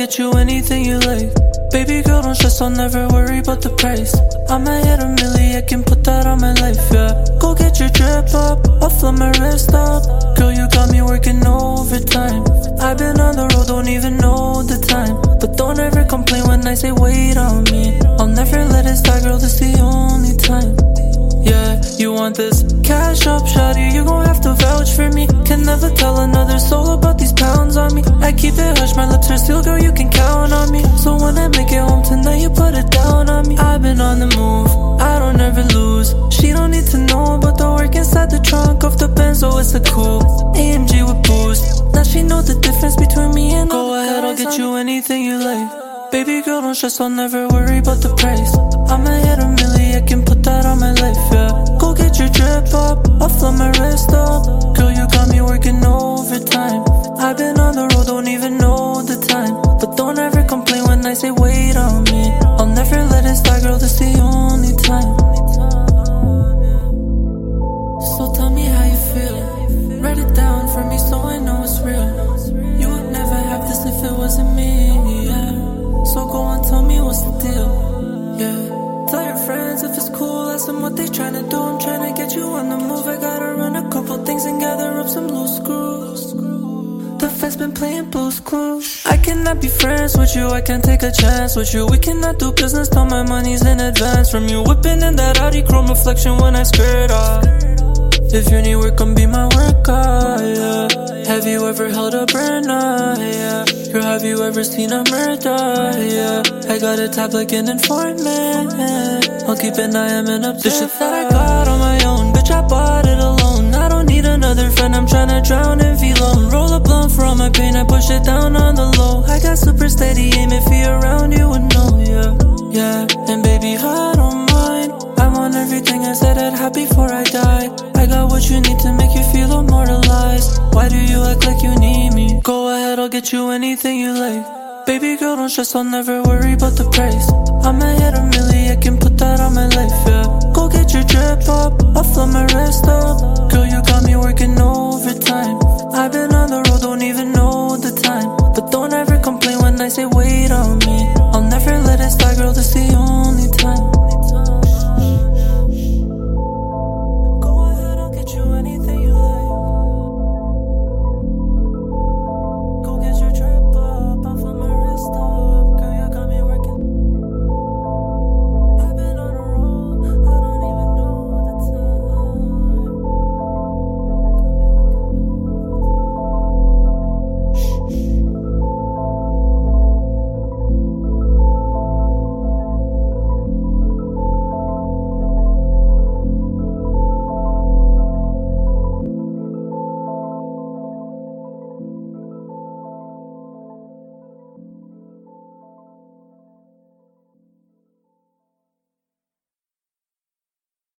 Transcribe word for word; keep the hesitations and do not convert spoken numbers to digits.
get you anything you like. Baby girl, don't stress, I'll never worry about the price. I'ma hit a milli, I can put that on my life, yeah. Go get your drip up, I'll flip my wrist up. Girl, you got me working overtime. I've been on the road, don't even know the time. But don't ever complain when I say wait on me. I'll never let it start, girl, this the only time. Yeah, you want this cash up, shawty, you gon' have to vouch for me. Can never tell another soul about these pounds on me. I keep it hush, my lips are sealed, girl, you can count on me. So when I make it home tonight, you put it down on me. I've been on the move, I don't ever lose. She don't need to know about the work inside the trunk of the Benz, so it's a coupe A M G with boost. Now she know the difference between me and all the guys. Go ahead, I'll get you anything you like. Baby girl, don't stress, I'll never worry about the price. I'ma hit a milli, I can put that on my life, yeah. Go get your drip up, I'll flip my wrist up. Girl, you got me working overtime. I've been on the road, don't even know the time. But don't ever complain when I say wait on me. I'll never let it start, girl, this the only time. So tell me how you feel. Write it down for me so I know it's real. You would never have this if it wasn't me, yeah. So go on, tell me what's the deal, yeah. Tell your friends if it's cool, ask them what they tryna do. I'm tryna get you on the move, I gotta run a couple things and gather up some loose screws. The feds been playing Blue's Clues. I cannot be friends with you, I can't take a chance with you. We cannot do business till my money's in advance from you. Whipping in that Audi chrome reflection when I skirt off. If you need work, come be my worker, yeah. Have you ever held a burner, yeah? Girl, have you ever seen a murder, yeah? I got a tab like an informant. I'll keep an eye, I'm an observer. The shit that I got on my own, bitch, I bought it alone. I don't need another friend, I'm tryna drown in V-Lone. Roll a blunt for all my pain, I push it down on the low. I got super steady aim, if you're around, you would know, yeah. Yeah, and baby, I don't mind. I want everything I said I'd have before I die. I got what you need to make you feel immortalized. Why do you act like you need me? Go ahead, I'll get you anything you like. Baby girl, don't stress, I'll never worry about the price. I'ma hit a milli, I can put that on my life, yeah. Go get your drip up, I'll flip my wrist up. Girl, you got me working overtime. I've been on the road, don't even know the time. But don't ever complain when I say wait on me. I'll never let it slide, girl, this the only time.